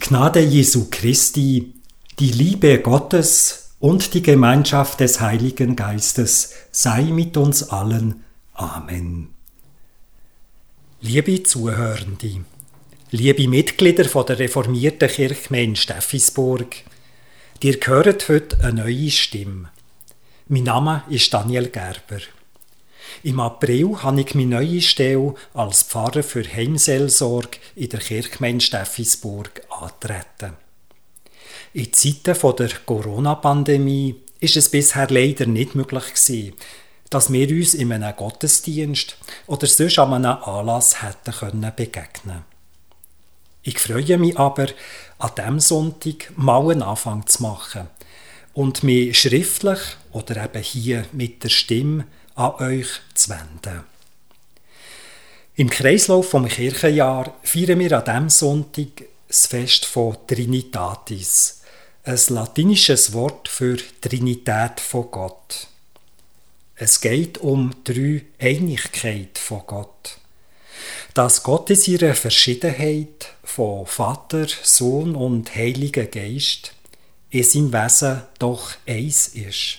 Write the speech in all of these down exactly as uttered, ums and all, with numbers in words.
Gnade Jesu Christi, die Liebe Gottes und die Gemeinschaft des Heiligen Geistes sei mit uns allen. Amen. Liebe Zuhörende, liebe Mitglieder von der reformierten Kirchgemeinde Steffisburg, ihr hört heute eine neue Stimme. Mein Name ist Daniel Gerber. Im April habe ich meine neue Stelle als Pfarrer für Heimseelsorge in der Kirchgemeinde Steffisburg angetreten. In Zeiten der Corona-Pandemie ist es bisher leider nicht möglich gewesen, dass wir uns in einem Gottesdienst oder sonst an einem Anlass hätten können begegnen. Ich freue mich aber, an diesem Sonntag mal einen Anfang zu machen und mich schriftlich oder eben hier mit der Stimme an euch zu wenden. Im Kreislauf vom Kirchenjahr feiern wir an diesem Sonntag das Fest von Trinitatis, ein latinisches Wort für Trinität von Gott. Es geht um die Dreieinigkeit von Gott. Dass Gott in seiner Verschiedenheit von Vater, Sohn und Heiliger Geist in seinem Wesen doch eins ist.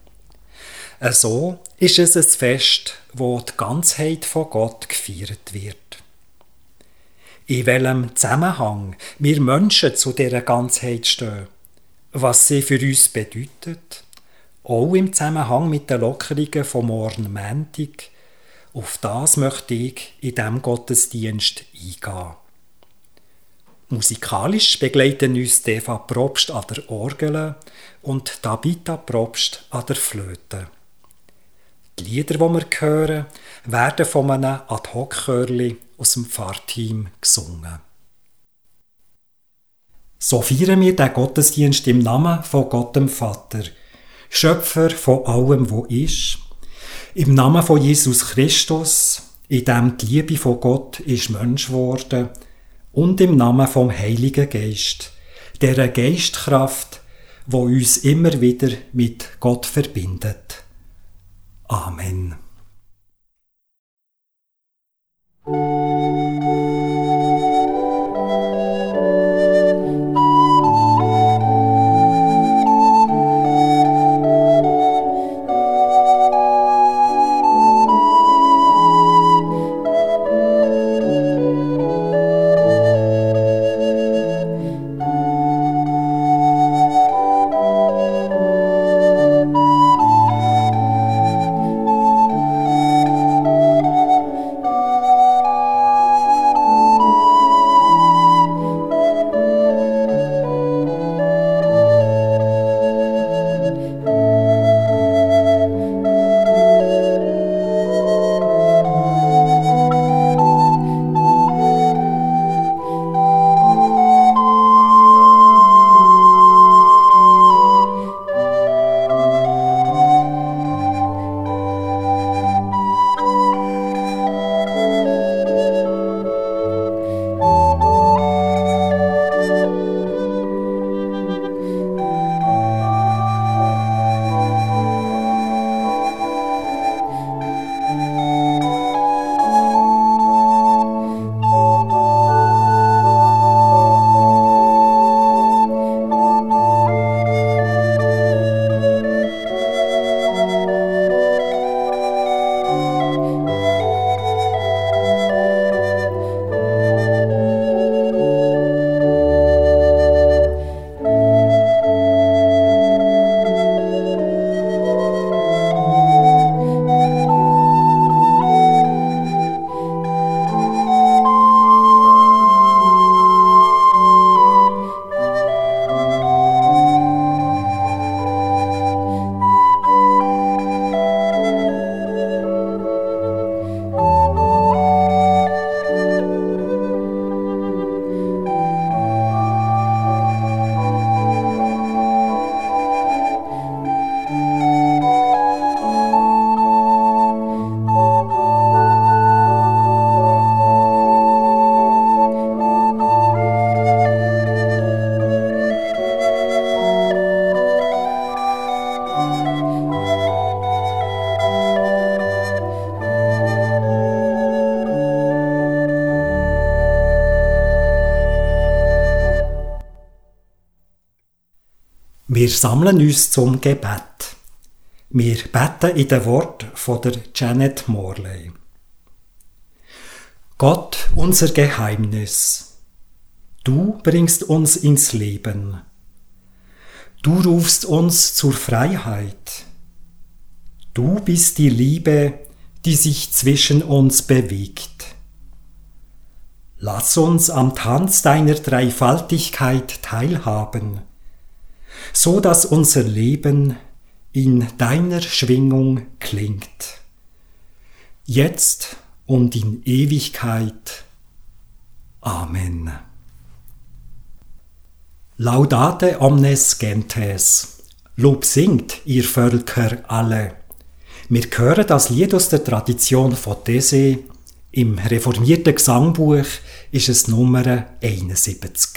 So ist es ein Fest, wo die Ganzheit von Gott gefeiert wird. In welchem Zusammenhang wir Menschen zu dieser Ganzheit stehen, was sie für uns bedeutet, auch im Zusammenhang mit den Lockerungen vom Morgen Montag, auf das möchte ich in diesem Gottesdienst eingehen. Musikalisch begleiten uns Eva Probst an der Orgel und Tabitha Probst an der Flöte. Die Lieder, die wir hören, werden von einem Ad-hoc-Chörli aus dem Pfarrteam gesungen. So feiern wir den Gottesdienst im Namen von Gott dem Vater, Schöpfer von allem, was ist, im Namen von Jesus Christus, in dem die Liebe von Gott ist Mensch geworden, und im Namen vom Heiligen Geist, dieser Geistkraft, die uns immer wieder mit Gott verbindet. Amen. Wir sammeln uns zum Gebet. Wir beten in den Worten von der Janet Morley. Gott, unser Geheimnis, du bringst uns ins Leben. Du rufst uns zur Freiheit. Du bist die Liebe, die sich zwischen uns bewegt. Lass uns am Tanz deiner Dreifaltigkeit teilhaben, so dass unser Leben in deiner Schwingung klingt, jetzt und in Ewigkeit. Amen. Laudate omnes gentes. Lob singt, ihr Völker alle. Wir hören das Lied aus der Tradition von Taizé. Im reformierten Gesangbuch ist es Nummer einundsiebzig.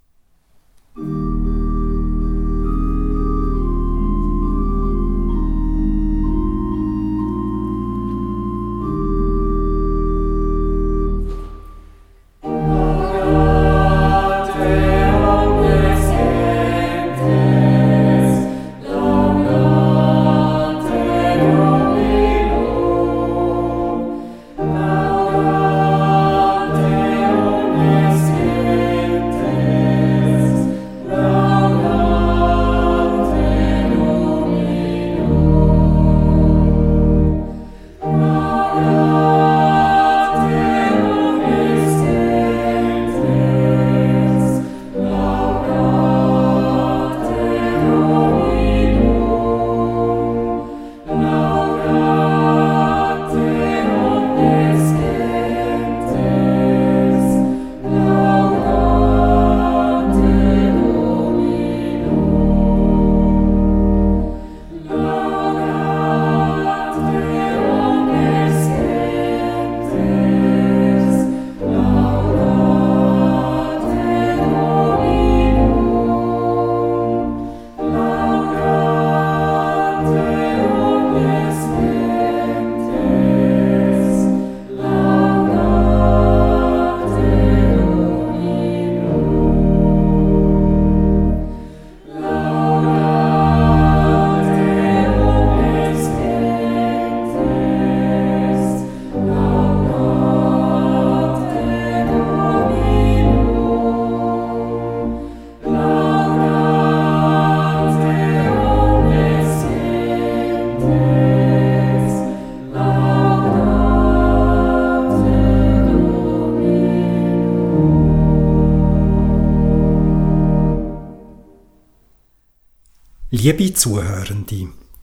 Liebe Zuhörende,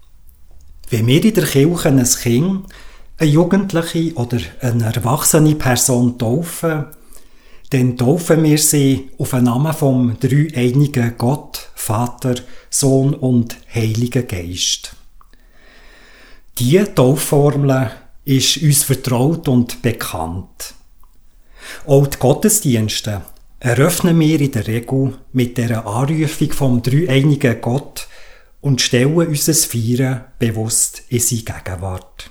wenn wir in der Kirche ein Kind, eine Jugendliche oder eine erwachsene Person taufen, dann taufen wir sie auf den Namen vom dreieinigen Gott, Vater, Sohn und Heiligen Geist. Diese Taufformel ist uns vertraut und bekannt. Auch die Gottesdienste eröffnen wir in der Regel mit der Anrufung vom dreieinigen Gott und stellen unser Feiern bewusst in seine Gegenwart.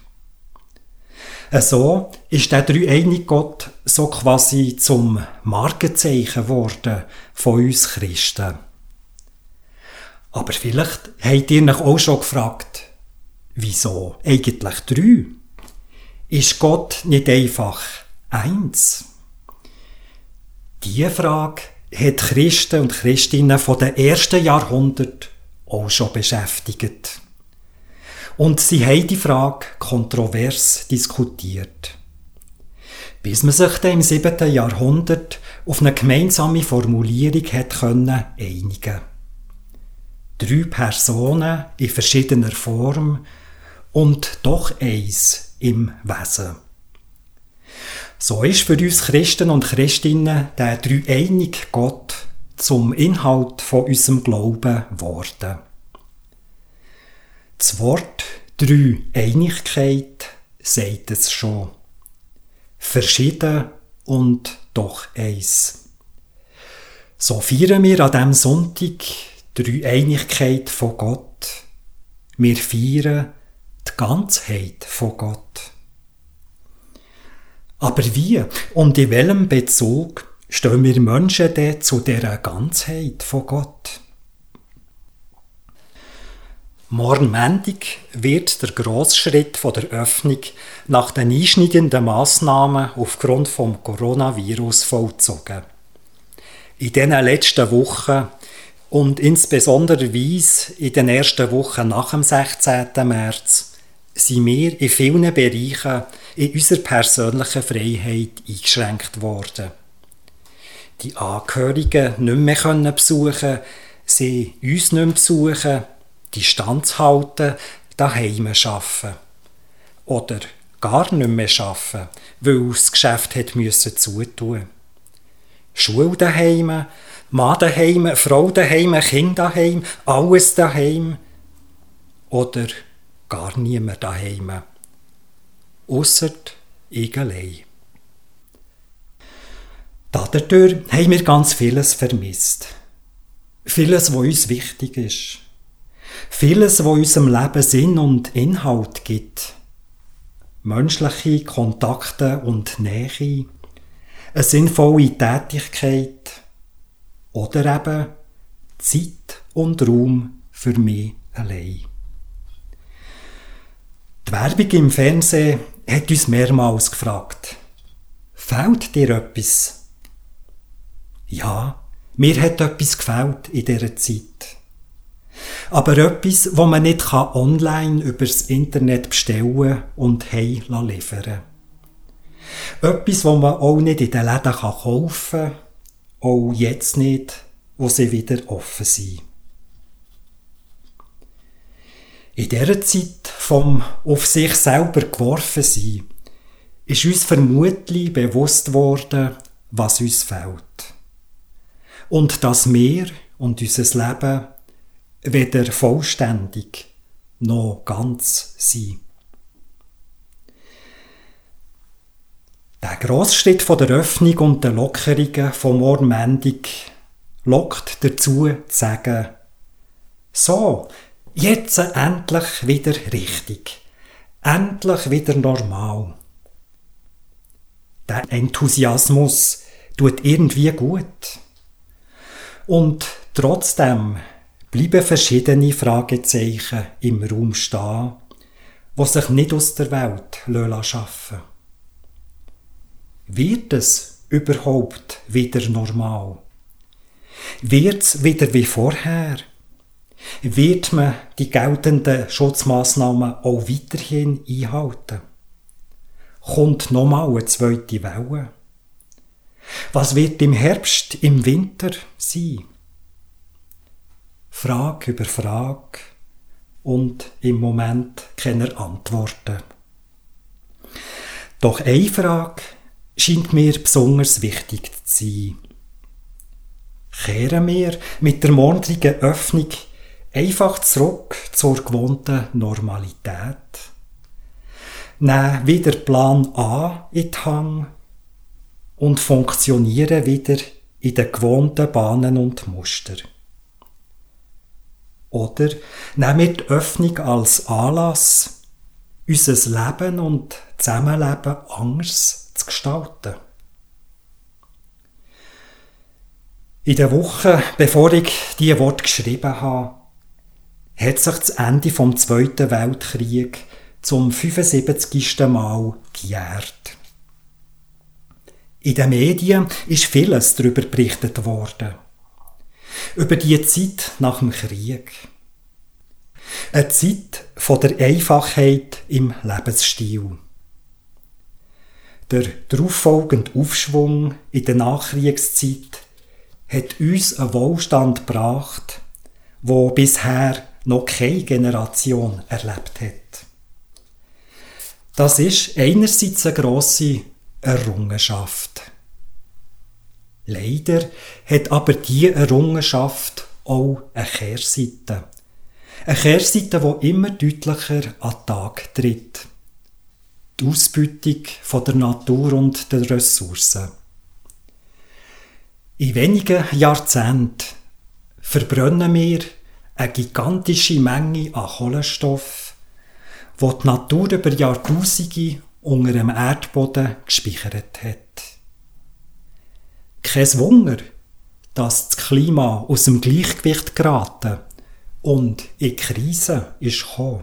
So ist der dreieinige Gott so quasi zum Markenzeichen geworden von uns Christen. Aber vielleicht habt ihr euch auch schon gefragt, wieso eigentlich drei? Ist Gott nicht einfach eins? Diese Frage hat Christen und Christinnen von den ersten Jahrhunderten auch schon beschäftigt. Und sie haben die Frage kontrovers diskutiert. Bis man sich dann im siebten Jahrhundert auf eine gemeinsame Formulierung hat können einigen. Drei Personen in verschiedener Form und doch eins im Wesen. So ist für uns Christen und Christinnen der dreieinige Gott zum Inhalt von unserem Glauben geworden. Das Wort Dreieinigkeit sagt es schon. Verschieden und doch eins. So feiern wir an diesem Sonntag die Dreieinigkeit von Gott. Wir feiern die Ganzheit von Gott. Aber wie und in welchem Bezug stehen wir Menschen denn zu dieser Ganzheit von Gott? Morgen Montag wird der grosse Schritt von der Öffnung nach den einschneidenden Massnahmen aufgrund vom Coronavirus vollzogen. In diesen letzten Wochen und insbesondere in den ersten Wochen nach dem sechzehnten März sind wir in vielen Bereichen in unserer persönlichen Freiheit eingeschränkt worden. Die Angehörigen nicht mehr können besuchen, sie uns nicht mehr besuchen, die Distanz halten, daheim arbeiten. Oder gar nicht mehr arbeiten, weil das Geschäft hat müssen zutun. Schule daheim, Mann daheim, Frau daheim, Kind daheim, alles daheim. Oder gar niemand daheim. Ausser ich allein. Dadurch haben wir ganz vieles vermisst. Vieles, was uns wichtig ist. Vieles, was unserem Leben Sinn und Inhalt gibt. Menschliche Kontakte und Nähe, eine sinnvolle Tätigkeit oder eben Zeit und Raum für mich allein. Die Werbung im Fernsehen hat uns mehrmals gefragt: Fehlt dir etwas? Ja, mir hat etwas gefehlt in dieser Zeit. Aber etwas, das man nicht online übers Internet bestellen und heim liefern kann. Etwas, das man auch nicht in den Läden kaufen kann, auch jetzt nicht, wo sie wieder offen sind. In dieser Zeit vom auf sich selber geworfen sein, ist uns vermutlich bewusst worden, was uns fehlt. Und dass wir und unser Leben weder vollständig noch ganz sind. Der grosse Schritt von der Öffnung und der Lockerungen vom Morgen Montag lockt dazu zu sagen: So, jetzt endlich wieder richtig. Endlich wieder normal. Der Enthusiasmus tut irgendwie gut. Und trotzdem bleiben verschiedene Fragezeichen im Raum stehen, die sich nicht aus der Welt schaffen lassen. Wird es überhaupt wieder normal? Wird es wieder wie vorher? Wird man die geltenden Schutzmaßnahmen auch weiterhin einhalten? Kommt nochmal eine zweite Welle? Was wird im Herbst, im Winter sein? Frage über Frage und im Moment keine Antworten. Doch eine Frage scheint mir besonders wichtig zu sein. Kehren wir mit der morgigen Öffnung einfach zurück zur gewohnten Normalität? Nehmen wieder Plan A in die Hand und funktionieren wieder in den gewohnten Bahnen und Muster. Oder nehmen wir die Öffnung als Anlass, unser Leben und Zusammenleben anders zu gestalten. In der Woche, bevor ich diese Worte geschrieben habe, hat sich das Ende vom Zweiten Weltkrieg zum fünfundsiebzigsten Mal gejährt. In den Medien ist vieles darüber berichtet worden. Über die Zeit nach dem Krieg. Eine Zeit von der Einfachheit im Lebensstil. Der darauffolgende Aufschwung in der Nachkriegszeit hat uns einen Wohlstand gebracht, wo bisher noch keine Generation erlebt hat. Das ist einerseits eine grosse Errungenschaft. Leider hat aber diese Errungenschaft auch eine Kehrseite. Eine Kehrseite, die immer deutlicher an den Tag tritt. Die Ausbeutung von der Natur und der Ressourcen. In wenigen Jahrzehnten verbrennen wir eine gigantische Menge an Kohlenstoff, die die Natur über Jahrtausende unter dem Erdboden gespeichert hat. Kein Wunder, dass das Klima aus dem Gleichgewicht geraten und in die Krise ist gekommen.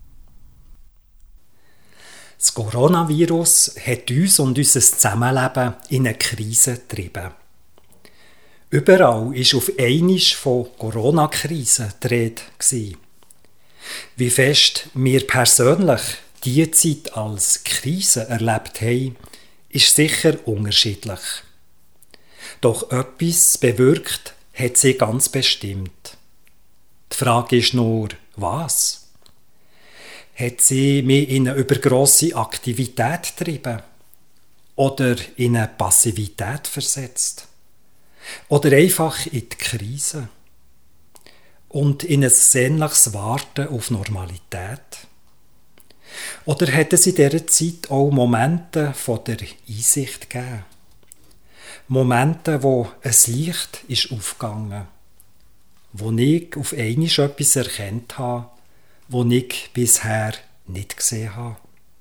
Das Coronavirus hat uns und unser Zusammenleben in eine Krise getrieben. Überall war auf einmal von Corona-Krise die Rede. Wie fest wir persönlich diese Zeit als Krise erlebt haben, ist sicher unterschiedlich. Doch etwas bewirkt hat sie ganz bestimmt. Die Frage ist nur, was? Hat sie mich in eine übergrosse Aktivität getrieben? Oder in eine Passivität versetzt? Oder einfach in die Krise? Und in ein sehnliches Warten auf Normalität? Oder hat es in dieser Zeit auch Momente von der Einsicht gegeben? Momente, wo ein Licht ist aufgegangen, wo ich auf einmal etwas erkannt habe, wo ich bisher nicht gesehen habe.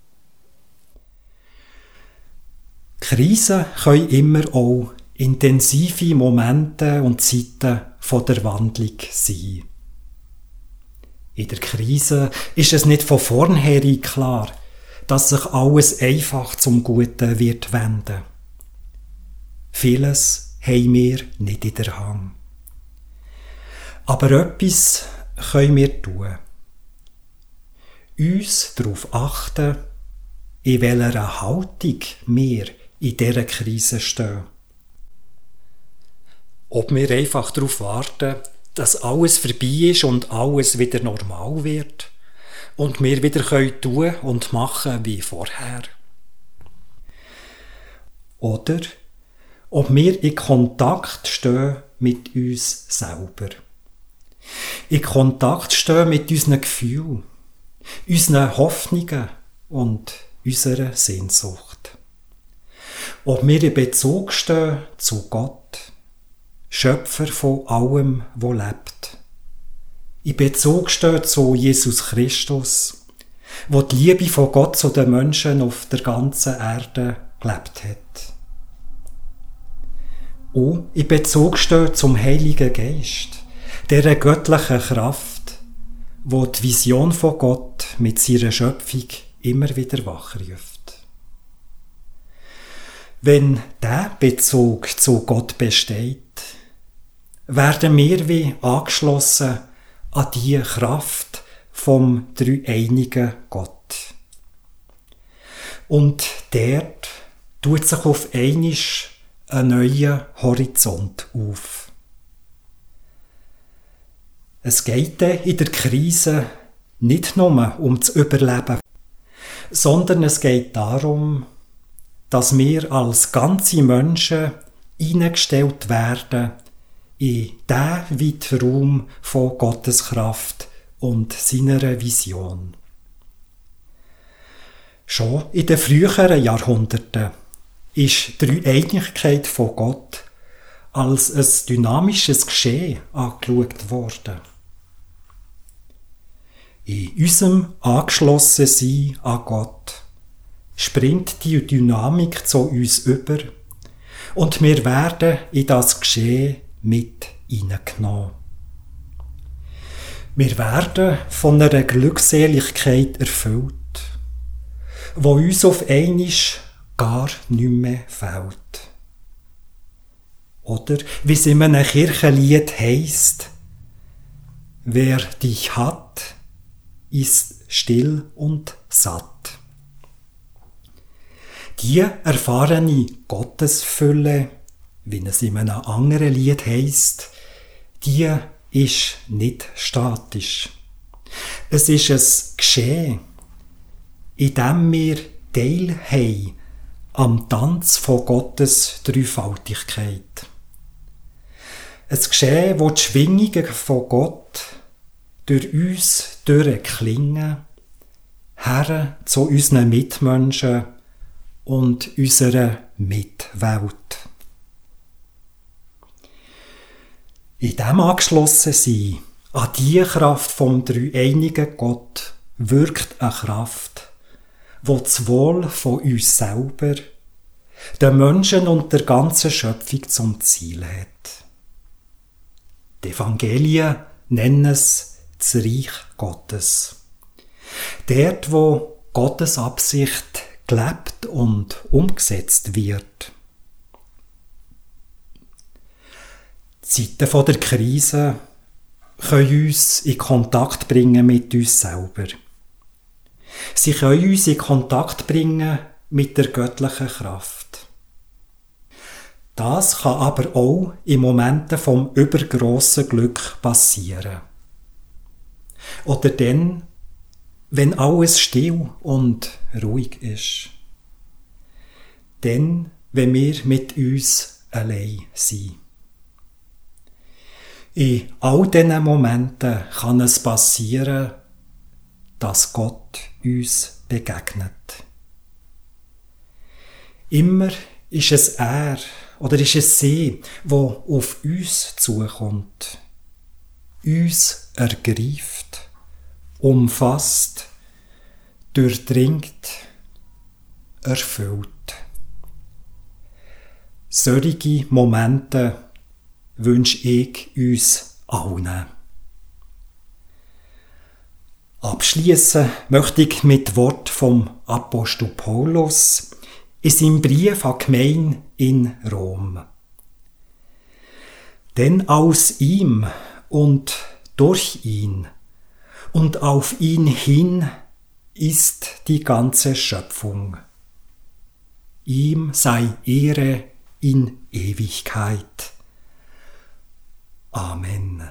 Krisen können immer auch intensive Momente und Zeiten von der Wandlung sein. In der Krise ist es nicht von vornherein klar, dass sich alles einfach zum Guten wird wenden. Vieles haben wir nicht in der Hand. Aber etwas können wir tun. Uns darauf achten, in welcher Haltung wir in dieser Krise stehen. Ob wir einfach darauf warten, dass alles vorbei ist und alles wieder normal wird und wir wieder können tun und machen wie vorher. Oder ob wir in Kontakt stehen mit uns selber. In Kontakt stehen mit unseren Gefühlen, unseren Hoffnungen und unserer Sehnsucht. Ob wir in Bezug stehen zu Gott, Schöpfer von allem, was lebt. In Bezug stehen zu Jesus Christus, wo die Liebe von Gott zu den Menschen auf der ganzen Erde gelebt hat. Und in Bezug stehen zum Heiligen Geist, dieser göttlichen Kraft, wo die Vision von Gott mit seiner Schöpfung immer wieder wachruft. Wenn dieser Bezug zu Gott besteht, werden wir wie angeschlossen an die Kraft vom dreieinigen Gott. Und dort tut sich auf einmal ein neuer Horizont auf. Es geht in der Krise nicht nur um das Überleben, sondern es geht darum, dass wir als ganze Menschen hineingestellt werden in diesen weiten Raum von Gottes Kraft und seiner Vision. Schon in den früheren Jahrhunderten ist die Dreieinigkeit von Gott als ein dynamisches Geschehen angeschaut worden. In unserem Angeschlossensein an Gott springt die Dynamik zu uns über und wir werden in das Geschehen mit hineingenommen. Wir werden von einer Glückseligkeit erfüllt, wo uns auf einmal gar nicht mehr fehlt. Oder wie es in einem Kirchenlied heisst: Wer dich hat, ist still und satt. Die erfahrene Gottesfülle, wie es in einem anderen Lied heisst, die ist nicht statisch. Es ist ein Geschehen, in dem wir Teil haben am Tanz von Gottes Dreifaltigkeit. Ein Geschehen, wo die Schwingungen von Gott durch uns durchklingen, her zu unseren Mitmenschen und unserer Mitwelt. In dem Angeschlossensein an die Kraft vom dreieinigen Gott wirkt eine Kraft, die das Wohl von uns selber, den Menschen und der ganzen Schöpfung zum Ziel hat. Die Evangelien nennen es das Reich Gottes. Dort, wo Gottes Absicht gelebt und umgesetzt wird. Die Zeiten der Krise können uns in Kontakt bringen mit uns selber. Sie können uns in Kontakt bringen mit der göttlichen Kraft. Das kann aber auch in Momenten vom übergrossen Glück passieren. Oder dann, wenn alles still und ruhig ist. Dann, wenn wir mit uns allein sind. In all diesen Momenten kann es passieren, dass Gott uns begegnet. Immer ist es er oder ist es sie, wo auf uns zukommt, uns ergreift, umfasst, durchdringt, erfüllt. Solche Momente wünsche ich uns allen. Abschließen möchte ich mit Wort vom Apostel Paulus in seinem Brief an die Gemeinde in Rom. Denn aus ihm und durch ihn und auf ihn hin ist die ganze Schöpfung. Ihm sei Ehre in Ewigkeit. Amen.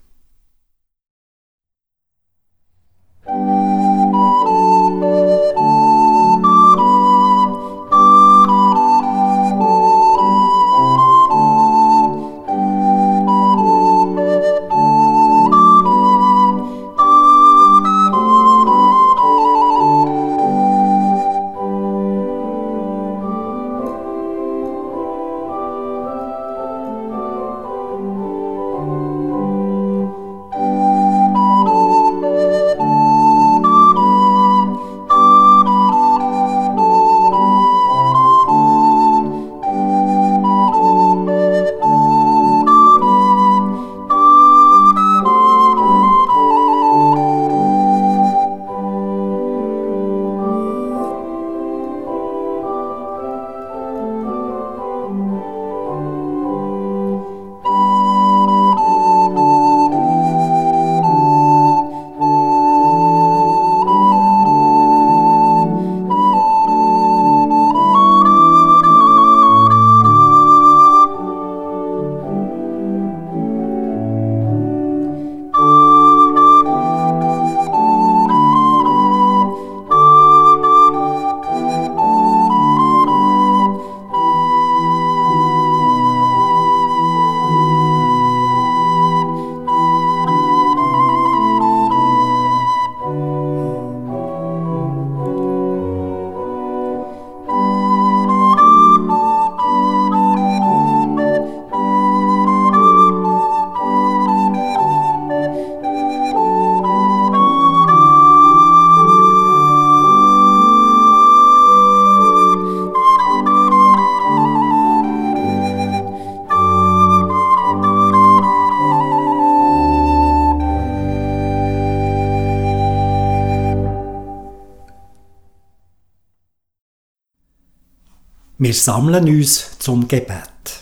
Wir sammeln uns zum Gebet.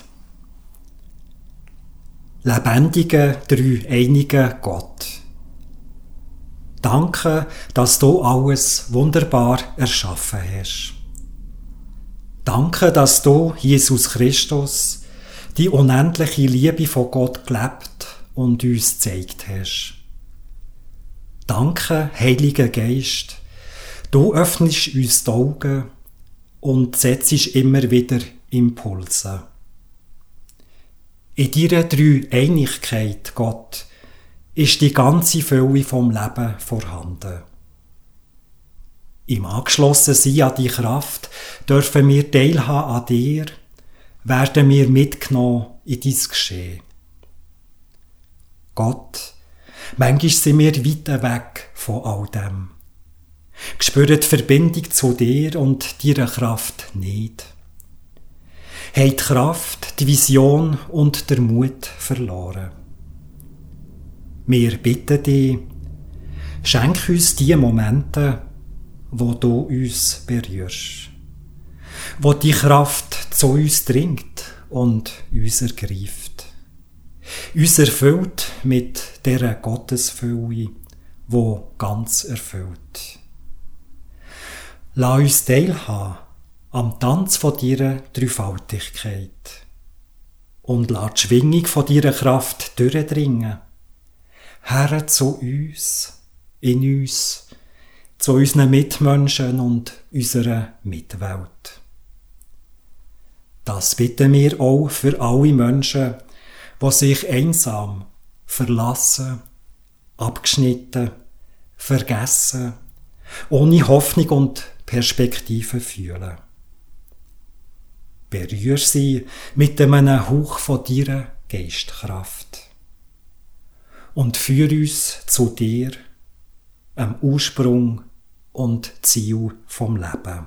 Lebendiger, dreieiniger Gott. Danke, dass du alles wunderbar erschaffen hast. Danke, dass du, Jesus Christus, die unendliche Liebe von Gott gelebt und uns gezeigt hast. Danke, Heiliger Geist, du öffnest uns die Augen und setzt immer wieder Impulse. In deiner Dreieinigkeit, Gott, ist die ganze Fülle vom Leben vorhanden. Im Angeschlossensein an die Kraft dürfen wir teilhaben an dir, werden wir mitgenommen in dein Geschehen. Gott, manchmal sind wir weit weg von all dem. Spüren die Verbindung zu dir und deiner Kraft nicht. Haben die Kraft, die Vision und der Mut verloren. Wir bitten dich, Schenk uns die Momente, wo du uns berührst, wo die Kraft zu uns dringt und uns ergreift, uns erfüllt mit dieser Gottesfülle, wo ganz erfüllt. Lass uns teilhaben am Tanz von deiner Dreifaltigkeit und lass die Schwingung von deiner Kraft durchdringen, her zu uns, in uns, zu unseren Mitmenschen und unserer Mitwelt. Das bitten wir auch für alle Menschen, die sich einsam, verlassen, abgeschnitten, vergessen, ohne Hoffnung und Perspektive fühlen. Berühr sie mit einem Hauch von deiner Geistkraft und führ uns zu dir, am Ursprung und Ziel vom Leben.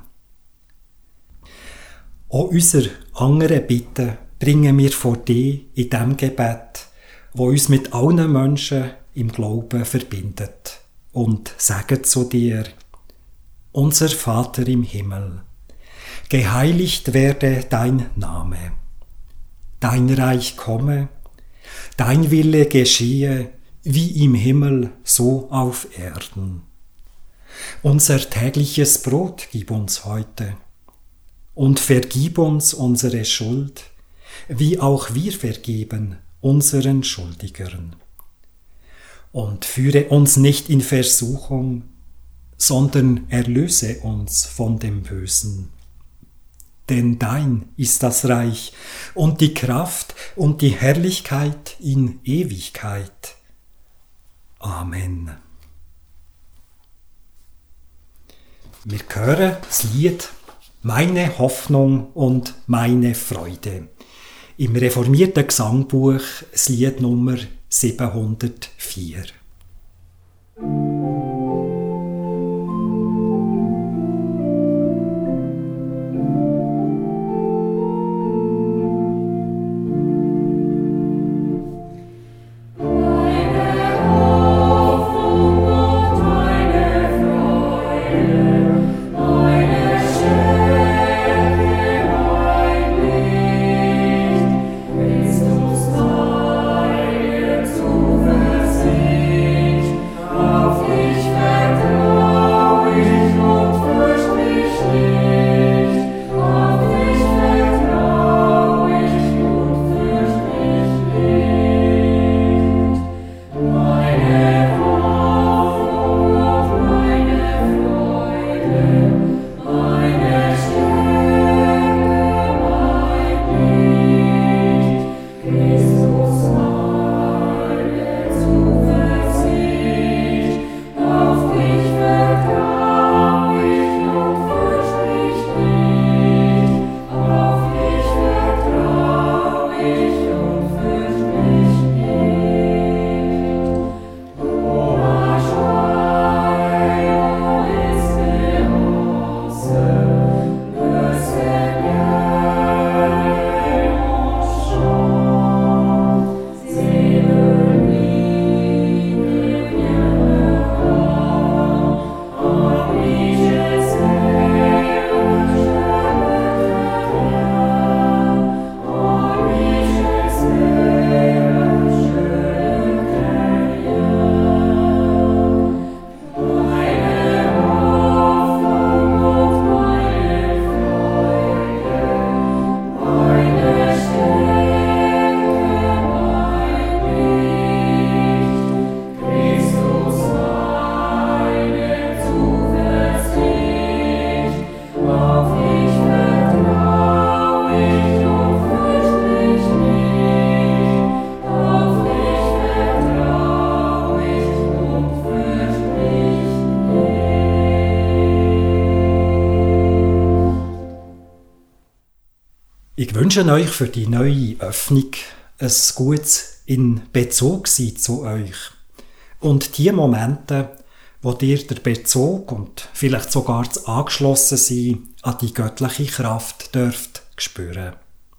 Auch unsere anderen Bitten bringen wir vor dir in dem Gebet, wo uns mit allen Menschen im Glauben verbindet, und sagen zu dir: Unser Vater im Himmel, geheiligt werde dein Name, dein Reich komme, dein Wille geschehe, wie im Himmel, so auf Erden. Unser tägliches Brot gib uns heute und vergib uns unsere Schuld, wie auch wir vergeben unseren Schuldigern. Und führe uns nicht in Versuchung, sondern erlöse uns von dem Bösen. Denn dein ist das Reich und die Kraft und die Herrlichkeit in Ewigkeit. Amen. Wir hören das Lied »Meine Hoffnung und meine Freude« im reformierten Gesangbuch, das Lied Nummer siebenhundertvier. Ich wünsche euch für die neue Öffnung ein gutes in Bezug sein zu euch und die Momente, wo ihr der Bezug und vielleicht sogar das Angeschlossensein an die göttliche Kraft dürft spüren.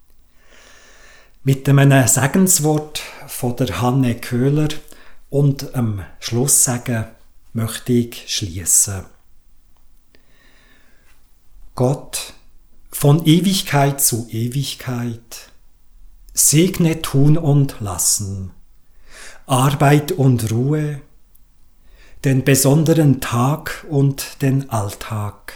Mit einem Segenswort von der Hanne Köhler und am Schluss sagen: möchte ich schließen. Gott, von Ewigkeit zu Ewigkeit, segne Tun und Lassen, Arbeit und Ruhe, den besonderen Tag und den Alltag.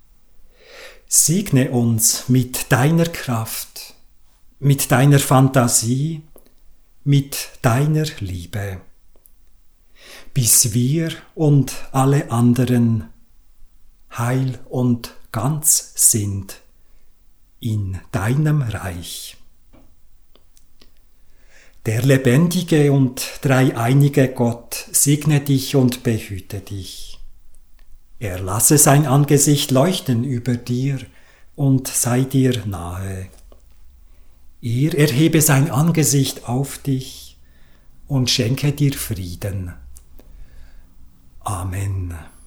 Segne uns mit deiner Kraft, mit deiner Fantasie, mit deiner Liebe, bis wir und alle anderen heil und ganz sind in deinem Reich. Der lebendige und dreieinige Gott segne dich und behüte dich. Er lasse sein Angesicht leuchten über dir und sei dir nahe. Er erhebe sein Angesicht auf dich und schenke dir Frieden. Amen.